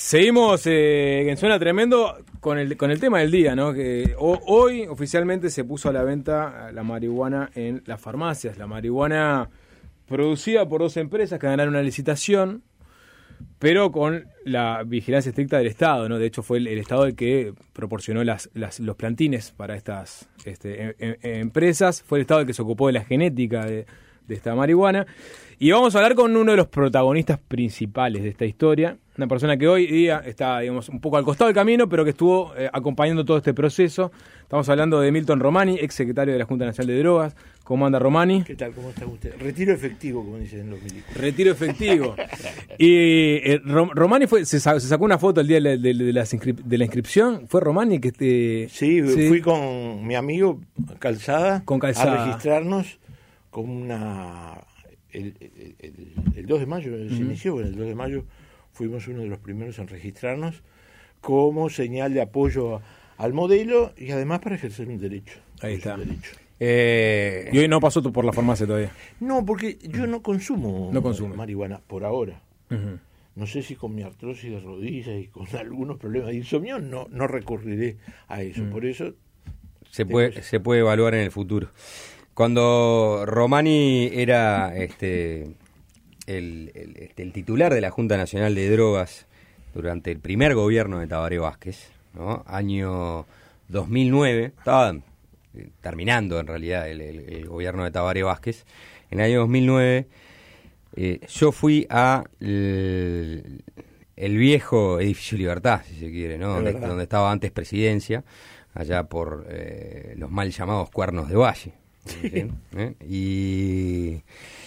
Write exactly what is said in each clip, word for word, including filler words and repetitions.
Seguimos eh, en Suena Tremendo con el con el tema del día, ¿no? Que o, hoy oficialmente se puso a la venta la marihuana en las farmacias. La marihuana producida por dos empresas que ganaron una licitación, pero con la vigilancia estricta del Estado, ¿no? De hecho fue el, el Estado el que proporcionó las, las los plantines para estas este, em, em, empresas. Fue el Estado el que se ocupó de la genética de, de esta marihuana. Y vamos a hablar con uno de los protagonistas principales de esta historia, una persona que hoy día está, digamos, un poco al costado del camino, pero que estuvo eh, acompañando todo este proceso. Estamos hablando de Milton Romani, ex secretario de la Junta Nacional de Drogas. ¿Cómo anda, Romani? ¿Qué tal? ¿Cómo está usted? Retiro efectivo, como dicen los milicos. Retiro efectivo. Y eh, Romani fue, se, sacó, se sacó una foto el día de la, de, de la, de la inscripción. ¿Fue Romani que este? Sí, sí, fui con mi amigo Calzada, con Calzada. a registrarnos con una... El, el, el, el dos de mayo se uh-huh. inició, bueno, el dos de mayo fuimos uno de los primeros en registrarnos como señal de apoyo a, al modelo y además para ejercer un derecho. Ahí está. Un derecho. Eh, y hoy no pasó por la farmacia todavía. No, porque yo no consumo no consume. marihuana por ahora. Uh-huh. No sé si con mi artrosis de rodillas y con algunos problemas de insomnio no, no recurriré a eso. Uh-huh. Por eso se puede, que... se puede evaluar en el futuro. Cuando Romani era este el, el, este, el titular de la Junta Nacional de Drogas durante el primer gobierno de Tabaré Vázquez, ¿no? Año dos mil nueve, estaba terminando en realidad el, el, el gobierno de Tabaré Vázquez, en el año dos mil nueve eh, yo fui a el, el viejo edificio Libertad, si se quiere, ¿no? Donde, donde estaba antes Presidencia, allá por eh, los mal llamados Cuernos de Valle. Sí. ¿Sí? ¿Eh? Y,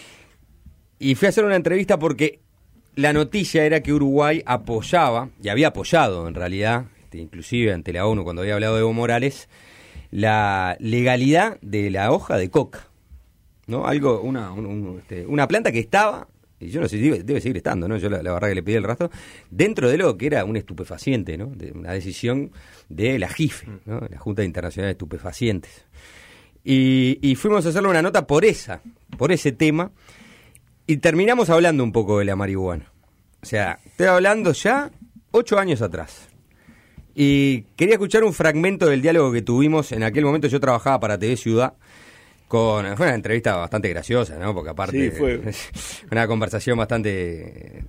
y fui a hacer una entrevista porque la noticia era que Uruguay apoyaba, y había apoyado en realidad, este, inclusive ante la ONU cuando había hablado de Evo Morales, la legalidad de la hoja de coca, ¿no? Algo, una, un, un, este, una planta que estaba, y yo no sé si debe, debe seguir estando, ¿no? Yo la, la verdad que le pedí el rastro, dentro de lo que era un estupefaciente, ¿no? De una decisión de la J I F E, ¿no? La Junta Internacional de Estupefacientes. Y, y fuimos a hacerle una nota por esa, por ese tema, y terminamos hablando un poco de la marihuana. O sea, estoy hablando ya ocho años atrás. Y quería escuchar un fragmento del diálogo que tuvimos. En aquel momento yo trabajaba para T V Ciudad, con, fue una entrevista bastante graciosa, ¿no? Porque aparte, sí, fue una conversación bastante,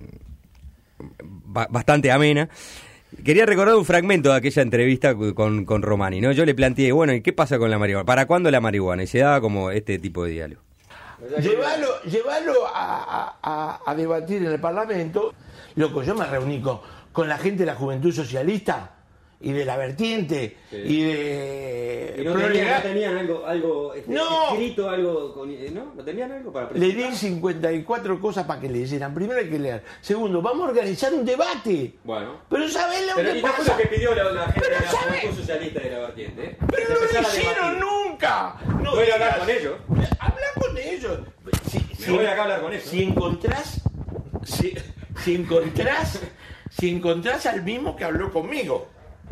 bastante amena. Quería recordar un fragmento de aquella entrevista con, con Romani, ¿no? Yo le planteé, bueno, ¿y qué pasa con la marihuana? ¿Para cuándo la marihuana? Y se daba como este tipo de diálogo. Llevarlo, llevarlo a, a, a debatir en el Parlamento. Loco, yo me reuní con, con la gente de la Juventud Socialista y de la Vertiente, sí. y de... ¿Y no, tenían, ¿no tenían algo, algo este, no. escrito, algo con, ¿no? ¿No tenían algo para presentar? Le di cincuenta y cuatro cosas para que leyeran. Primero hay que leer. Segundo, vamos a organizar un debate. Bueno. Pero ¿sabés lo pero que y pasa? no fue lo que pidió la, la gente pero de la ¿sabés? Juventud Socialista de la Vertiente, ¿eh? Pero no lo hicieron nunca. No, voy a hablar con ellos. Habla con ellos. Si, Me si, voy acá a hablar con ellos. Si encontrás... Si, si encontrás... si encontrás al mismo que habló conmigo.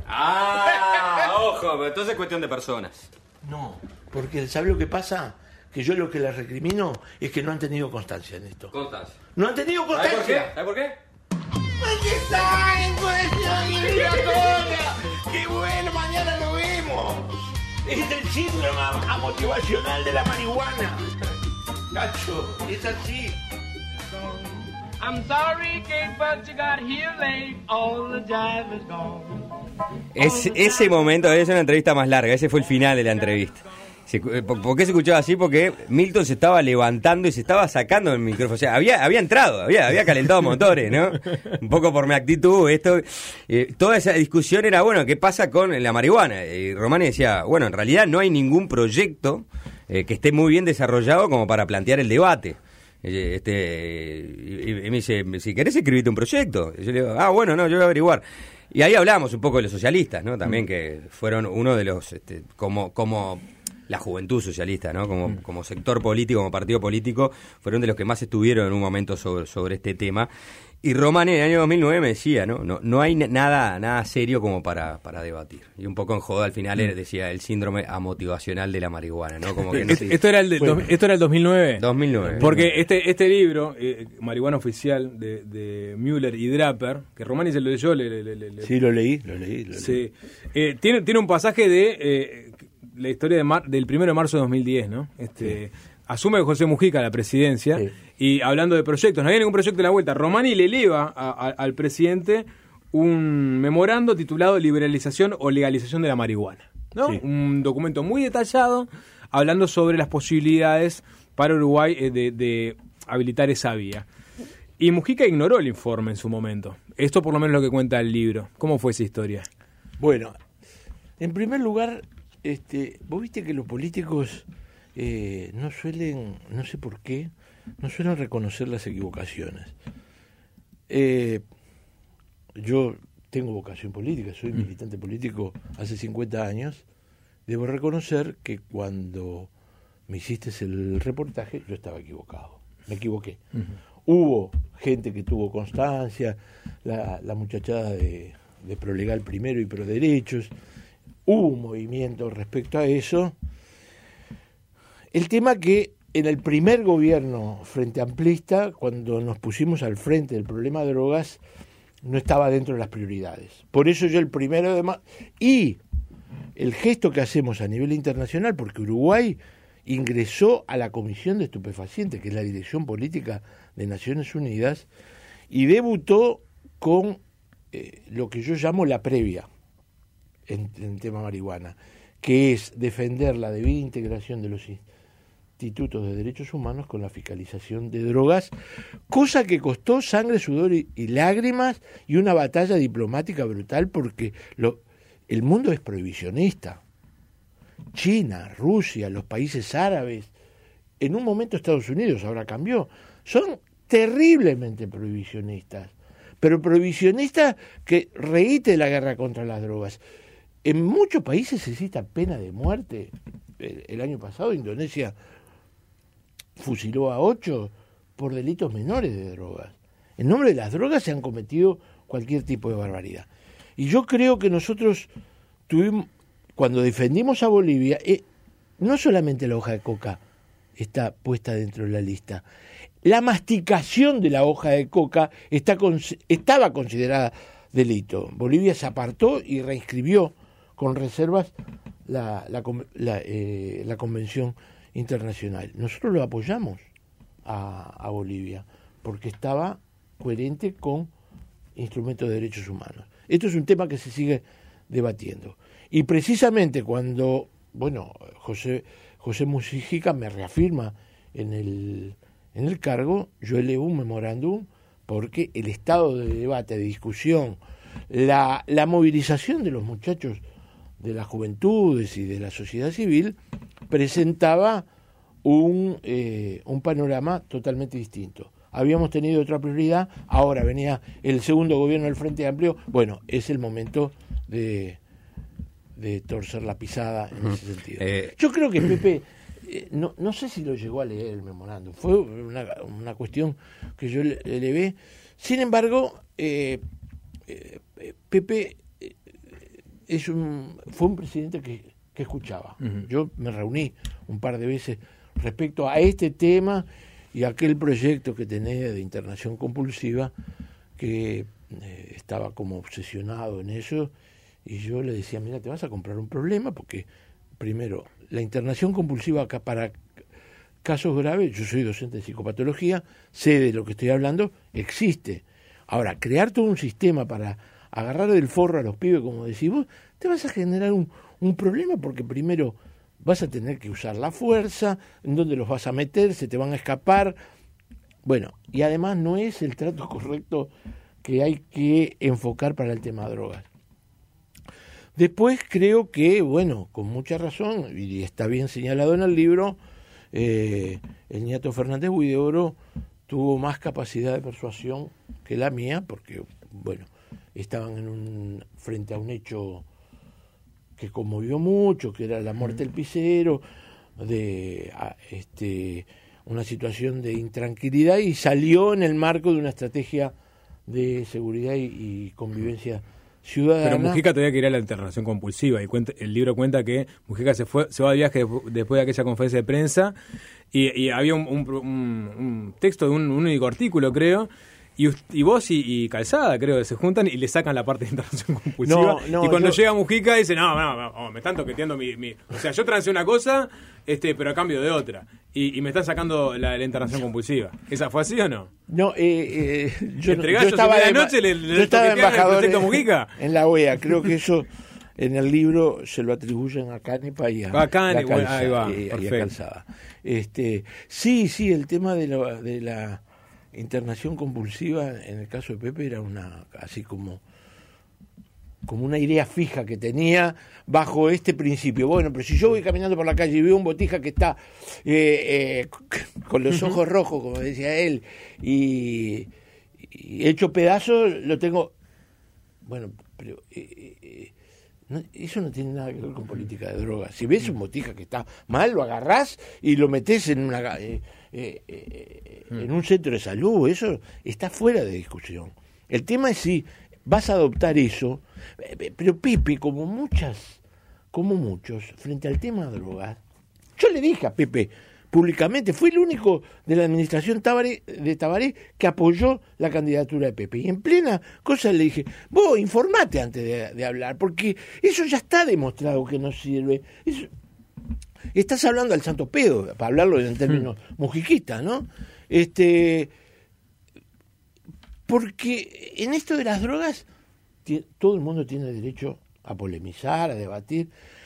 Ah, ojo, pero entonces es cuestión de personas. No, porque ¿sabe lo que pasa? Que yo lo que les recrimino es que no han tenido constancia en esto. Constancia. No han tenido constancia. ¿Sabe por qué? ¿Sabe por qué? Porque está en cuestión migratoria. ¡Qué bueno! Mañana lo vemos. Es el síndrome amotivacional de la marihuana. Cacho, es así. I'm sorry, Kate, but you got here late. All the jive is gone. Es, ese momento es una entrevista más larga, ese fue el final de la entrevista. Se, ¿Por qué se escuchaba así? Porque Milton se estaba levantando y se estaba sacando el micrófono. O sea, había, había entrado, había, había calentado motores, ¿no? Un poco por mi actitud, esto. Eh, toda esa discusión era, bueno, ¿qué pasa con la marihuana? Y Romani decía, bueno, en realidad no hay ningún proyecto eh, que esté muy bien desarrollado como para plantear el debate. Este, y, y me dice, si querés escribirte un proyecto. Y yo le digo, ah, bueno, no, yo voy a averiguar. Y ahí hablamos un poco de los socialistas, ¿no? También que fueron uno de los, este, como como la Juventud Socialista, ¿no? Como, como sector político, como partido político, fueron de los que más estuvieron en un momento sobre, sobre este tema. Y Romani en el año dos mil nueve me decía, ¿no? No, no hay nada nada serio como para, para debatir. Y un poco en joda al final él decía el síndrome amotivacional de la marihuana, ¿no? Como que no esto, esto, era el de, bueno. ¿Esto era el dos mil nueve? dos mil nueve. Porque este este libro, eh, Marihuana Oficial, de, de Müller y Draper, que Romani se lo leyó. Le, le, le, le, sí, lo leí, lo leí. Lo sí. leí. Eh, tiene, tiene un pasaje de eh, la historia de mar, del primero de marzo de dos mil diez, ¿no? Este... Sí. Asume José Mujica la presidencia, sí. Y hablando de proyectos, no había ningún proyecto en la vuelta. Romani le eleva a, a, al presidente un memorando titulado Liberalización o Legalización de la Marihuana, ¿no? Sí. Un documento muy detallado hablando sobre las posibilidades para Uruguay eh, de, de habilitar esa vía. Y Mujica ignoró el informe en su momento. Esto por lo menos es lo que cuenta el libro. ¿Cómo fue esa historia? Bueno, en primer lugar, este, vos viste que los políticos... Eh, no suelen, no sé por qué, no suelen reconocer las equivocaciones. Eh, yo tengo vocación política, soy militante político hace cincuenta años. Debo reconocer que cuando me hiciste el reportaje, yo estaba equivocado, me equivoqué. Uh-huh. Hubo gente que tuvo constancia, la, la muchachada de, de Prolegal primero y Proderechos, hubo un movimiento respecto a eso. El tema que en el primer gobierno frente amplista, cuando nos pusimos al frente del problema de drogas, no estaba dentro de las prioridades. Por eso yo el primero de marzo... Y el gesto que hacemos a nivel internacional, porque Uruguay ingresó a la Comisión de Estupefacientes, que es la dirección política de Naciones Unidas, y debutó con eh, lo que yo llamo la previa en, en tema marihuana, que es defender la debida integración de los institutos de derechos humanos con la fiscalización de drogas, cosa que costó sangre, sudor y, y lágrimas y una batalla diplomática brutal, porque lo, el mundo es prohibicionista. China, Rusia, los países árabes, en un momento Estados Unidos, ahora cambió, son terriblemente prohibicionistas, pero prohibicionistas que reíte la guerra contra las drogas. En muchos países se cita pena de muerte. El, el año pasado Indonesia fusiló a ocho por delitos menores de drogas. En nombre de las drogas se han cometido cualquier tipo de barbaridad. Y yo creo que nosotros tuvimos, cuando defendimos a Bolivia, eh, no solamente la hoja de coca está puesta dentro de la lista, la masticación de la hoja de coca está con, estaba considerada delito. Bolivia se apartó y reinscribió con reservas la, la, la, eh, la Convención Internacional. Nosotros lo apoyamos a, a Bolivia porque estaba coherente con instrumentos de derechos humanos. Esto es un tema que se sigue debatiendo. Y precisamente cuando, bueno, José, José Mujica me reafirma en el, en el cargo, yo elevo un memorándum porque el estado de debate, de discusión, la, la movilización de los muchachos de las juventudes y de la sociedad civil presentaba un, eh, un panorama totalmente distinto. Habíamos tenido otra prioridad, ahora venía el segundo gobierno del Frente Amplio. Bueno, es el momento de, de torcer la pisada en ese sentido. Eh, Yo creo que Pepe, eh, no, no sé si lo llegó a leer el memorándum, fue una, una cuestión que yo le, le ve. Sin embargo, eh, eh, Pepe es un, fue un presidente que, que escuchaba. Uh-huh. Yo me reuní un par de veces respecto a este tema y aquel proyecto que tenía de internación compulsiva, que eh, estaba como obsesionado en eso, y yo le decía, mira, te vas a comprar un problema, porque primero, la internación compulsiva acá para casos graves, yo soy docente de psicopatología, sé de lo que estoy hablando, existe. Ahora, crear todo un sistema para agarrar del forro a los pibes, como decís vos, te vas a generar un, un problema, porque primero vas a tener que usar la fuerza, en dónde los vas a meter, se te van a escapar. Bueno, y además no es el trato correcto que hay que enfocar para el tema de drogas. Después creo que, bueno, con mucha razón, y está bien señalado en el libro, eh, el nieto Fernández Huidobro tuvo más capacidad de persuasión que la mía, porque, bueno, estaban en un, frente a un hecho que conmovió mucho, que era la muerte del pisero, de a, este, una situación de intranquilidad, y salió en el marco de una estrategia de seguridad y, y convivencia ciudadana. Pero Mujica todavía quería la internación compulsiva y cuenta, el libro cuenta que Mujica se fue se va de viaje después de aquella conferencia de prensa y, y había un, un, un, un texto de un, un único artículo, creo, y, y vos y, y Calzada, creo, que se juntan y le sacan la parte de internación compulsiva. No, no, y cuando yo... llega Mujica dice, no, no, no, me están toqueteando mi, mi... O sea, yo transé una cosa, este pero a cambio de otra. Y, y me están sacando la, la internación compulsiva. ¿Esa fue así o no? No, eh, eh, yo, Entre yo gallos estaba y de noche le, le yo estaba embajador el proyecto en, Mujica. en la O E A. Creo que eso en el libro se lo atribuyen a Canepa y a, a, Cane, y a, Calza, bueno, ahí va, y, y a Calzada. Este, sí, sí, el tema de la, de la internación compulsiva en el caso de Pepe era una así como como una idea fija que tenía bajo este principio. Bueno, pero si yo voy caminando por la calle y veo un botija que está eh, eh, con los ojos rojos, como decía él, y, y hecho pedazos, lo tengo... Bueno, pero eh, eh, no, eso no tiene nada que ver con política de drogas. Si ves un botija que está mal, lo agarrás y lo metés en una eh, eh, eh, en un centro de salud. Eso está fuera de discusión. El tema es si vas a adoptar eso, pero Pepe, como muchas, como muchos, frente al tema de drogas, yo le dije a Pepe públicamente, fue el único de la administración Tabaré, de Tabaré que apoyó la candidatura de Pepe. Y en plena cosa le dije, vos informate antes de, de hablar, porque eso ya está demostrado que no sirve. Eso, estás hablando al santo pedo, para hablarlo en términos mujiquistas, ¿no? Este... Porque en esto de las drogas t- todo el mundo tiene derecho a polemizar, a debatir.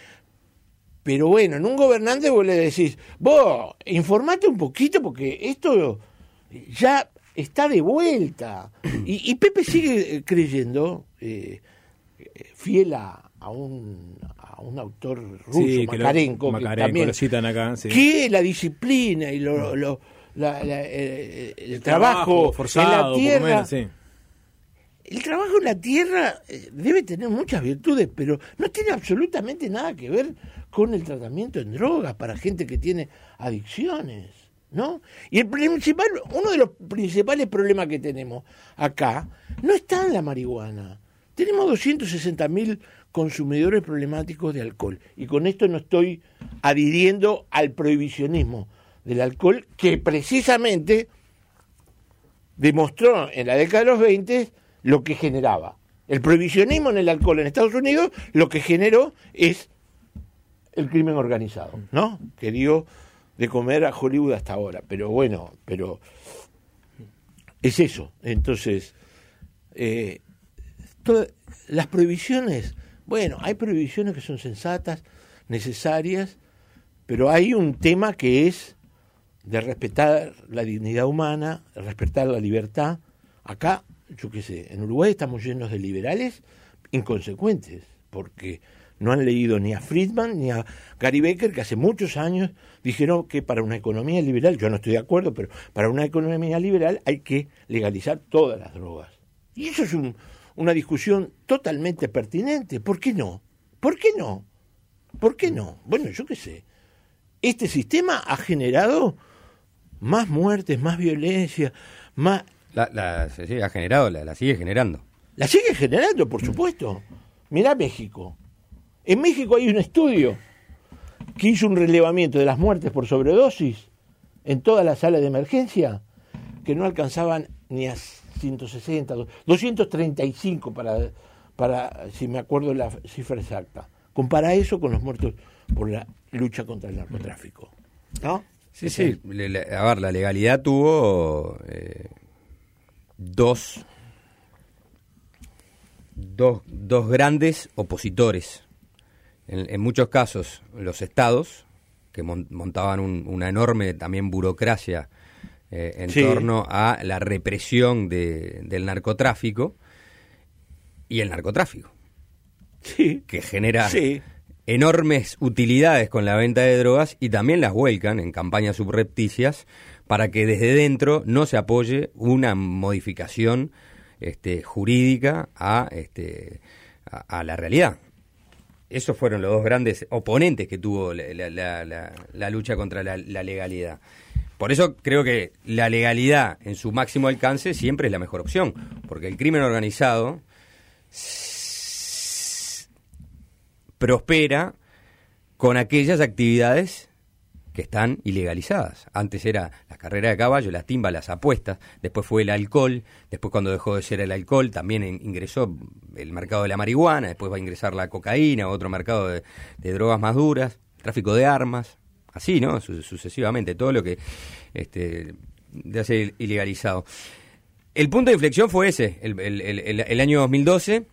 Pero bueno, en un gobernante vos le decís, vos, informate un poquito porque esto ya está de vuelta. Y, y Pepe sigue creyendo, eh, fiel a, a, un, a un autor ruso, sí, Makarenko, que, lo, que Makarenko, también, lo citan acá, sí. que la disciplina y lo... lo La, la, el, el, el trabajo, trabajo forzado, en la tierra, menos, sí. El trabajo en la tierra debe tener muchas virtudes, pero no tiene absolutamente nada que ver con el tratamiento en drogas para gente que tiene adicciones, ¿no? Y el principal, uno de los principales problemas que tenemos acá no está en la marihuana. Tenemos doscientos sesenta mil consumidores problemáticos de alcohol, y con esto no estoy adhiriendo al prohibicionismo del alcohol, que precisamente demostró en la década de los veinte lo que generaba. El prohibicionismo en el alcohol en Estados Unidos lo que generó es el crimen organizado, ¿no? Que dio de comer a Hollywood hasta ahora. Pero bueno, pero es eso. Entonces, eh, todas las prohibiciones, bueno, hay prohibiciones que son sensatas, necesarias, pero hay un tema que es de respetar la dignidad humana, de respetar la libertad. Acá, yo qué sé, en Uruguay estamos llenos de liberales inconsecuentes, porque no han leído ni a Friedman ni a Gary Becker, que hace muchos años dijeron que para una economía liberal, yo no estoy de acuerdo, pero para una economía liberal hay que legalizar todas las drogas. Y eso es un, una discusión totalmente pertinente. ¿Por qué no? ¿Por qué no? ¿Por qué no? Bueno, yo qué sé. Este sistema ha generado más muertes, más violencia, más... La, la, sí, ha generado, la, la sigue generando. La sigue generando, por supuesto. Mirá México. En México hay un estudio que hizo un relevamiento de las muertes por sobredosis en todas las salas de emergencia, que no alcanzaban ni a ciento sesenta, doscientos treinta y cinco para, para, si me acuerdo la cifra exacta. Compara eso con los muertos por la lucha contra el narcotráfico, ¿no? Sí, sí. A ver, la legalidad tuvo eh, dos, dos, dos grandes opositores. En, en muchos casos, los estados, que mon, montaban un, una enorme también burocracia eh, en sí. torno a la represión de, del narcotráfico, y el narcotráfico, sí. que genera... Sí. enormes utilidades con la venta de drogas, y también las vuelcan en campañas subrepticias para que desde dentro no se apoye una modificación este, jurídica a, este, a, a la realidad. Esos fueron los dos grandes oponentes que tuvo la, la, la, la, la lucha contra la, la legalidad. Por eso creo que la legalidad en su máximo alcance siempre es la mejor opción, porque el crimen organizado s- prospera con aquellas actividades que están ilegalizadas. Antes era la carrera de caballo, las timbas, las apuestas, después fue el alcohol, después cuando dejó de ser el alcohol también en, ingresó el mercado de la marihuana, después va a ingresar la cocaína, otro mercado de, de drogas más duras, tráfico de armas, así, ¿no? Su, sucesivamente, todo lo que este, de hacer ilegalizado. El punto de inflexión fue ese, el, el, el, el año dos mil doce,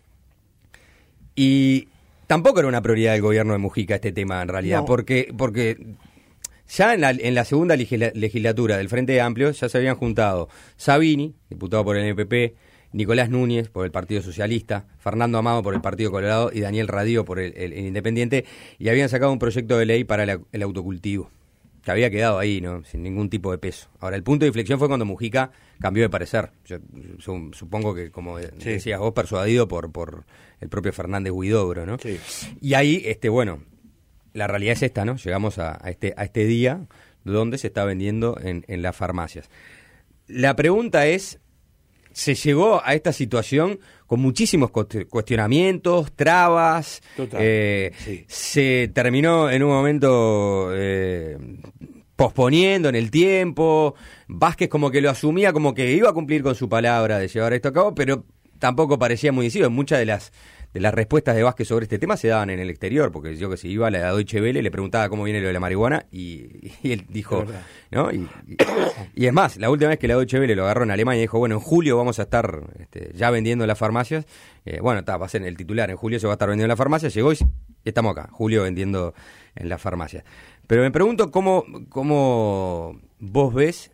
y tampoco era una prioridad del gobierno de Mujica este tema en realidad, no. porque porque ya en la, en la segunda legisla, legislatura del Frente Amplio ya se habían juntado Sabini, diputado por el N P P, Nicolás Núñez por el Partido Socialista, Fernando Amado por el Partido Colorado y Daniel Radío por el, el, el Independiente, y habían sacado un proyecto de ley para la, el autocultivo, que había quedado ahí, ¿no? Sin ningún tipo de peso. Ahora, el punto de inflexión fue cuando Mujica cambió de parecer. Yo, yo supongo que, como sí. decías vos, persuadido por, por el propio Fernández Huidobro, ¿no? Sí. Y ahí, este, bueno, la realidad es esta, ¿no? Llegamos a, a, este, a este día donde se está vendiendo en, en las farmacias. La pregunta es, se llegó a esta situación con muchísimos cuestionamientos, trabas, eh, sí. se terminó en un momento eh, posponiendo en el tiempo, Vázquez como que lo asumía como que iba a cumplir con su palabra de llevar esto a cabo, pero tampoco parecía muy decidido. Muchas de las de las respuestas de Vázquez sobre este tema se daban en el exterior, porque yo que si iba a la Deutsche Welle le preguntaba cómo viene lo de la marihuana y, y él dijo, ¿no? Y, y, y es más, la última vez que la Deutsche Welle lo agarró en Alemania dijo, bueno, en julio vamos a estar este, ya vendiendo en las farmacias, eh, bueno, está, va a ser en el titular, en julio se va a estar vendiendo en las farmacias, llegó y estamos acá, julio vendiendo en las farmacias. Pero me pregunto cómo, cómo vos ves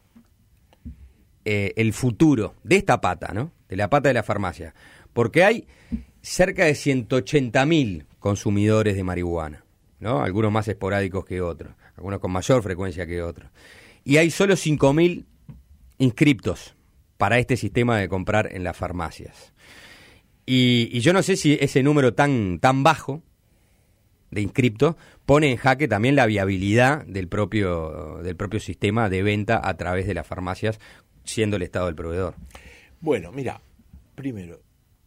eh, el futuro de esta pata, ¿no? De la pata de la farmacia, porque hay cerca de ciento ochenta mil consumidores de marihuana, ¿no? Algunos más esporádicos que otros, algunos con mayor frecuencia que otros. Y hay solo cinco mil inscriptos para este sistema de comprar en las farmacias. Y, y yo no sé si ese número tan, tan bajo de inscriptos pone en jaque también la viabilidad del propio, del propio sistema de venta a través de las farmacias, siendo el Estado el proveedor. Bueno, mira, primero,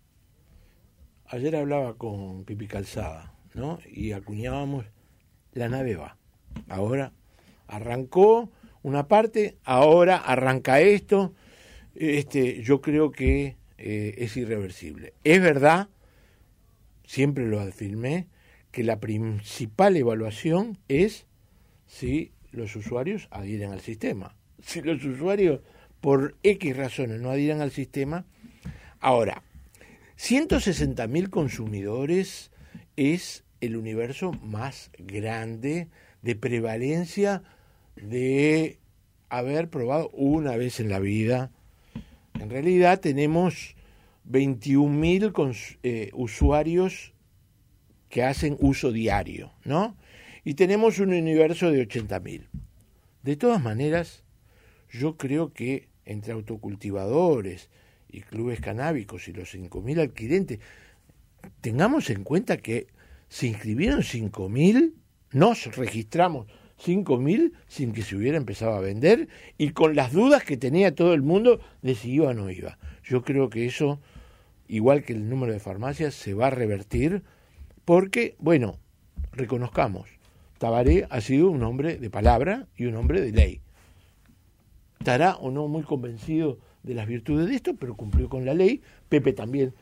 ayer hablaba con Pipi Calzada, ¿no? Y acuñábamos, la nave va. Ahora arrancó una parte, ahora arranca esto. Este, yo creo que eh, es irreversible. Es verdad, siempre lo afirmé, que la principal evaluación es si los usuarios adhieren al sistema. Si los usuarios, por X razones, no adhieren al sistema, ahora, ciento sesenta mil consumidores es el universo más grande de prevalencia de haber probado una vez en la vida. En realidad tenemos veintiún mil eh, usuarios que hacen uso diario, ¿no? Y tenemos un universo de ochenta mil. De todas maneras, yo creo que entre autocultivadores y clubes canábicos y los cinco mil adquirentes, tengamos en cuenta que se inscribieron cinco mil, nos registramos cinco mil sin que se hubiera empezado a vender y con las dudas que tenía todo el mundo de si iba o no iba. Yo creo que eso, igual que el número de farmacias, se va a revertir porque, bueno, reconozcamos, Tabaré ha sido un hombre de palabra y un hombre de ley. Estará o no muy convencido de las virtudes de esto, pero cumplió con la ley. Pepe también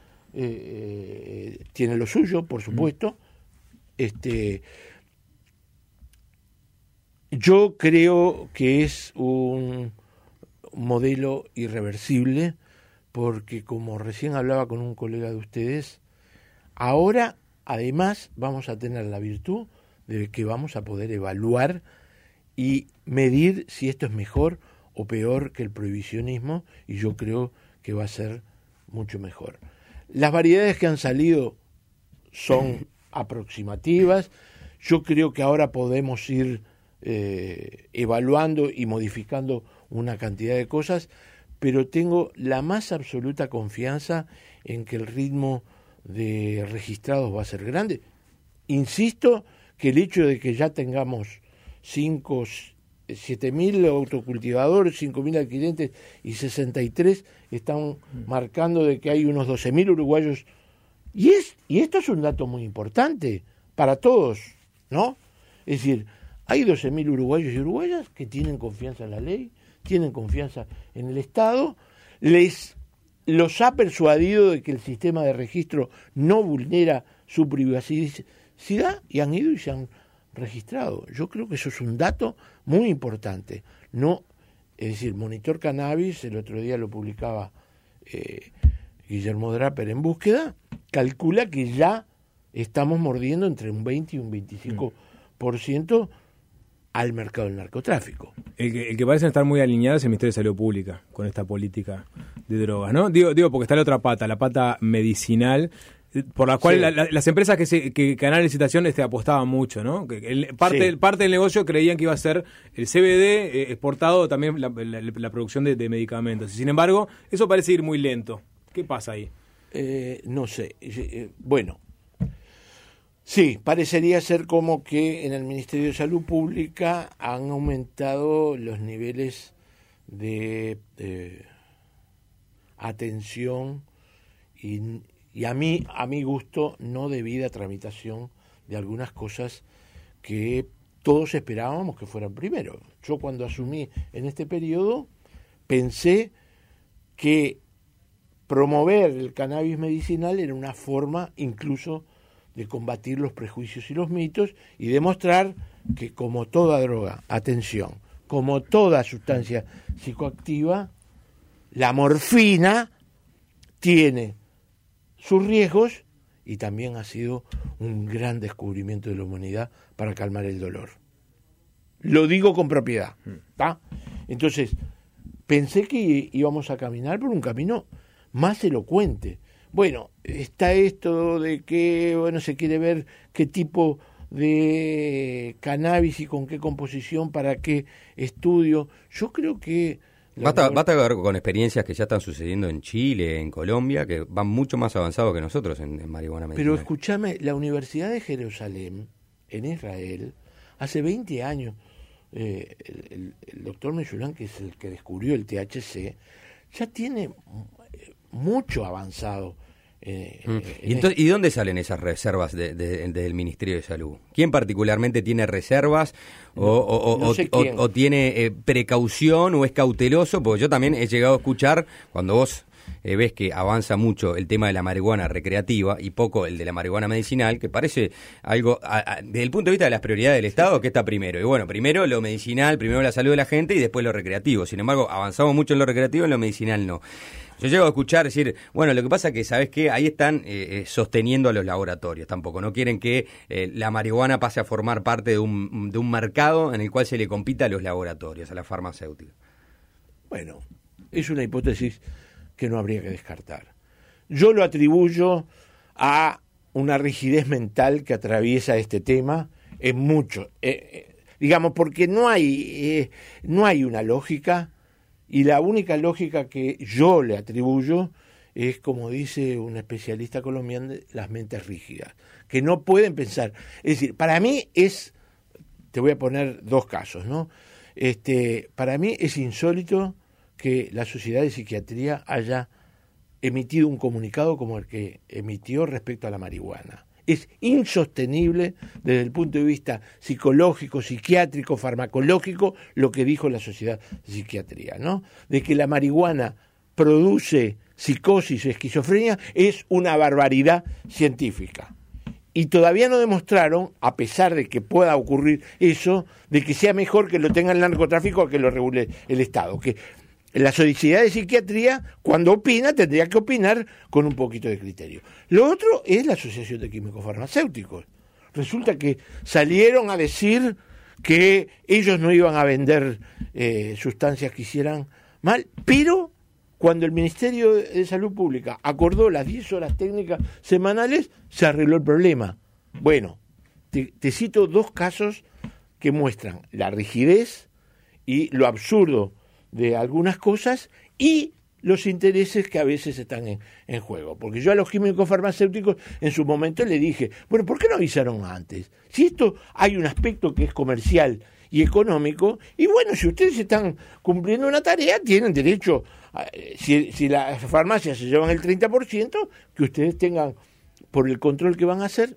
eh, eh, tiene lo suyo, por supuesto. Este, yo creo que es un modelo irreversible, porque como recién hablaba con un colega de ustedes, ahora además vamos a tener la virtud de que vamos a poder evaluar y medir si esto es mejor o peor que el prohibicionismo, y yo creo que va a ser mucho mejor. Las variedades que han salido son aproximativas. Yo creo que ahora podemos ir eh, evaluando y modificando una cantidad de cosas, pero tengo la más absoluta confianza en que el ritmo de registrados va a ser grande. Insisto que el hecho de que ya tengamos cinco siete mil autocultivadores, cinco mil adquirentes y sesenta y tres están marcando de que hay unos doce mil uruguayos. Y, es, y esto es un dato muy importante para todos, ¿no? Es decir, hay doce mil uruguayos y uruguayas que tienen confianza en la ley, tienen confianza en el Estado, les los ha persuadido de que el sistema de registro no vulnera su privacidad y han ido y se han registrado. Yo creo que eso es un dato muy importante. No, es decir, Monitor Cannabis, el otro día lo publicaba eh, Guillermo Draper en Búsqueda, calcula que ya estamos mordiendo entre un veinte y un veinticinco por ciento al mercado del narcotráfico. El que, el que parece estar muy alineado es el Ministerio de Salud Pública con esta política de drogas, ¿no? Digo, digo porque está la otra pata, la pata medicinal, por la cual sí. la, la, las empresas que, se, que ganaron licitación este, apostaban mucho, ¿no? Que el, parte, sí. parte del negocio creían que iba a ser el C B D eh, exportado, también la, la, la producción de, de medicamentos. Sin embargo, eso parece ir muy lento. ¿Qué pasa ahí? Eh, no sé. Eh, bueno, sí, parecería ser como que en el Ministerio de Salud Pública han aumentado los niveles de eh, atención y, y a mí, a mi gusto, no debida tramitación de algunas cosas que todos esperábamos que fueran primero. Yo cuando asumí en este periodo pensé que promover el cannabis medicinal era una forma incluso de combatir los prejuicios y los mitos y demostrar que como toda droga, atención, como toda sustancia psicoactiva, la morfina tiene sus riesgos y también ha sido un gran descubrimiento de la humanidad para calmar el dolor. Lo digo con propiedad, ¿tá? Entonces, pensé que íbamos a caminar por un camino más elocuente. Bueno, está esto de que bueno se quiere ver qué tipo de cannabis y con qué composición, para qué estudio. Yo creo que... Basta, basta ver con experiencias que ya están sucediendo en Chile, en Colombia, que van mucho más avanzados que nosotros en, en marihuana medicinal. Pero escúchame, la Universidad de Jerusalén, en Israel, hace veinte años, eh, el, el, el doctor Meshulán, que es el que descubrió el T H C, ya tiene mucho avanzado. Eh, mm. ¿Y, entonces, ¿Y dónde salen esas reservas de, de, de, del Ministerio de Salud? ¿Quién particularmente tiene reservas o, no, o, no sé o, o, o tiene eh, precaución o es cauteloso? Porque yo también he llegado a escuchar, cuando vos eh, ves que avanza mucho el tema de la marihuana recreativa y poco el de la marihuana medicinal, que parece algo, a, a, desde el punto de vista de las prioridades del Estado, ¿qué está primero? Y bueno, primero lo medicinal, primero la salud de la gente y después lo recreativo. Sin embargo, avanzamos mucho en lo recreativo, en lo medicinal no. Yo llego a escuchar decir, bueno, lo que pasa es que, ¿sabes qué? Ahí están eh, sosteniendo a los laboratorios tampoco. No quieren que eh, la marihuana pase a formar parte de un, de un mercado en el cual se le compita a los laboratorios, a la farmacéutica. Bueno, es una hipótesis que no habría que descartar. Yo lo atribuyo a una rigidez mental que atraviesa este tema en mucho. Eh, eh, digamos, porque no hay, eh, no hay una lógica. Y la única lógica que yo le atribuyo es, como dice un especialista colombiano, las mentes rígidas, que no pueden pensar. Es decir, para mí es, te voy a poner dos casos, ¿no? Este, para mí es insólito que la Sociedad de Psiquiatría haya emitido un comunicado como el que emitió respecto a la marihuana. Es insostenible desde el punto de vista psicológico, psiquiátrico, farmacológico, lo que dijo la Sociedad de Psiquiatría, ¿no? De que la marihuana produce psicosis o esquizofrenia es una barbaridad científica. Y todavía no demostraron, a pesar de que pueda ocurrir eso, de que sea mejor que lo tenga el narcotráfico a que lo regule el Estado. Que la Sociedad de Psiquiatría, cuando opina, tendría que opinar con un poquito de criterio. Lo otro es la Asociación de Químicos Farmacéuticos. Resulta que salieron a decir que ellos no iban a vender eh, sustancias que hicieran mal, pero cuando el Ministerio de Salud Pública acordó las diez horas técnicas semanales, se arregló el problema. Bueno, te, te cito dos casos que muestran la rigidez y lo absurdo de algunas cosas y los intereses que a veces están en, en juego. Porque yo a los químicos farmacéuticos en su momento le dije, bueno, ¿por qué no avisaron antes? Si esto hay un aspecto que es comercial y económico. Y bueno, si ustedes están cumpliendo una tarea, tienen derecho, a, si, si las farmacias se llevan el treinta por ciento, que ustedes tengan, por el control que van a hacer.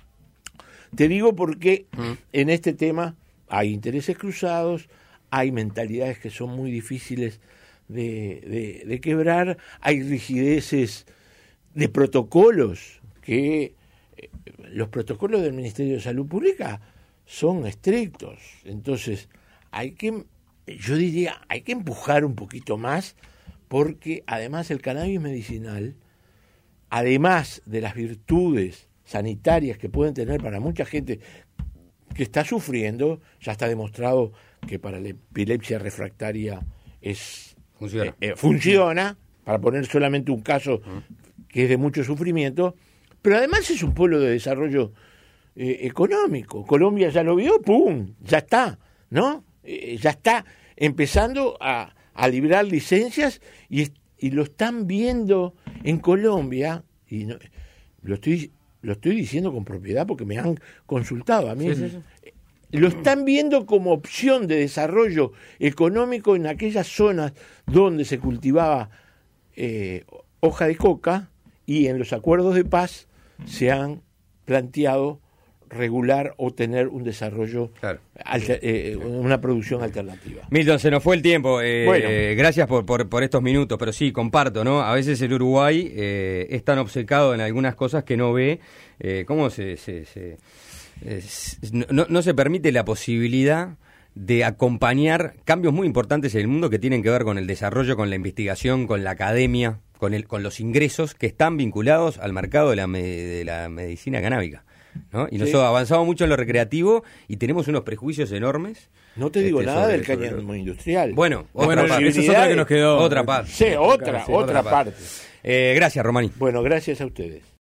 Te digo porque mm. en este tema hay intereses cruzados, hay mentalidades que son muy difíciles de, de, de quebrar, hay rigideces de protocolos, que eh, los protocolos del Ministerio de Salud Pública son estrictos. Entonces, hay que, yo diría, hay que empujar un poquito más, porque además el cannabis medicinal, además de las virtudes sanitarias que pueden tener para mucha gente que está sufriendo, ya está demostrado que para la epilepsia refractaria es funciona, eh, eh, funciona para poner solamente un caso que es de mucho sufrimiento, pero además es un polo de desarrollo eh, económico. Colombia ya lo vio, ¡pum!, ya está, ¿no? Eh, ya está empezando a, a librar licencias y, y lo están viendo en Colombia, y no, lo estoy lo estoy diciendo con propiedad porque me han consultado a mí. Sí, sí, sí. Lo están viendo como opción de desarrollo económico en aquellas zonas donde se cultivaba eh, hoja de coca, y en los acuerdos de paz se han planteado regular o tener un desarrollo, claro. alter, eh, una producción alternativa. Milton, se nos fue el tiempo. Eh, bueno. eh, gracias por, por, por estos minutos, pero sí, comparto, ¿no? A veces el Uruguay eh, es tan obcecado en algunas cosas que no ve eh, cómo se... se, se eh, no, no se permite la posibilidad de acompañar cambios muy importantes en el mundo que tienen que ver con el desarrollo, con la investigación, con la academia, con, el, con los ingresos que están vinculados al mercado de la, me, de la medicina canábica, ¿no? Y nosotros sí. avanzamos mucho en lo recreativo y tenemos unos prejuicios enormes. No te digo este, nada del cáñamo industrial. Bueno, otra bueno parte. Esa es otra que nos quedó. Otra parte. Sí, otra, sí, otra, otra parte. parte. Eh, gracias, Romani. Bueno, gracias a ustedes.